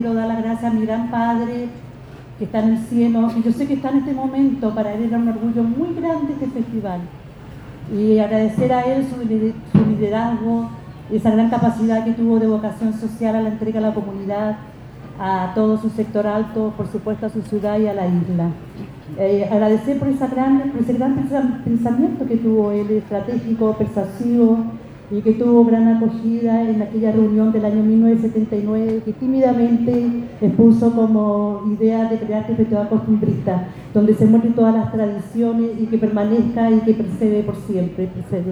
Quiero dar las gracias a mi gran padre que está en el cielo, y yo sé que está en este momento. Para él era un orgullo muy grande este festival, y agradecer a él su liderazgo, esa gran capacidad que tuvo de vocación social a la entrega a la comunidad, a todo su sector alto, por supuesto a su ciudad y a la isla. Agradecer por ese gran pensamiento que tuvo él, estratégico, persuasivo, y que tuvo gran acogida en aquella reunión del año 1979, que tímidamente expuso como idea de crear este festival costumbrista, donde se muestren todas las tradiciones y que permanezca y que persevere por siempre.